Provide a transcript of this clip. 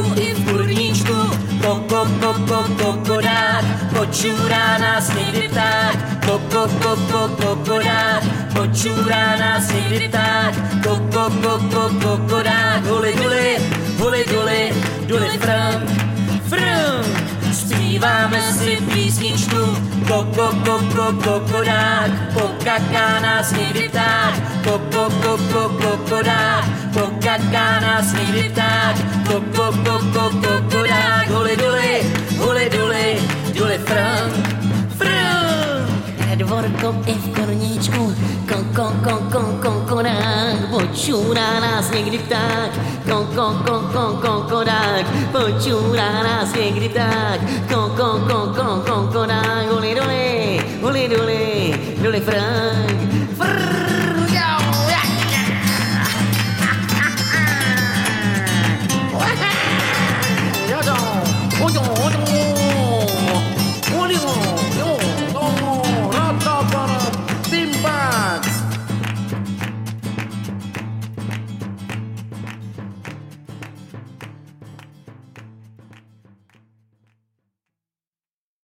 venku i v kurníčku. Kokodák, počurá nás někdy pták. Kokodák, počurá nás někdy pták. Kokodák, huli duli, Frank. Zpíváme si písničku. Kokodák, pokaká nás někdy pták. Kokodák, pokaká nás někdy pták. Kokodák, huli duli, Frank. Dvorko i v korníčku, kokodák, počurá nás někdy pták. Kokodák, počurá nás někdy pták. Kokodák, huli duli, Frank.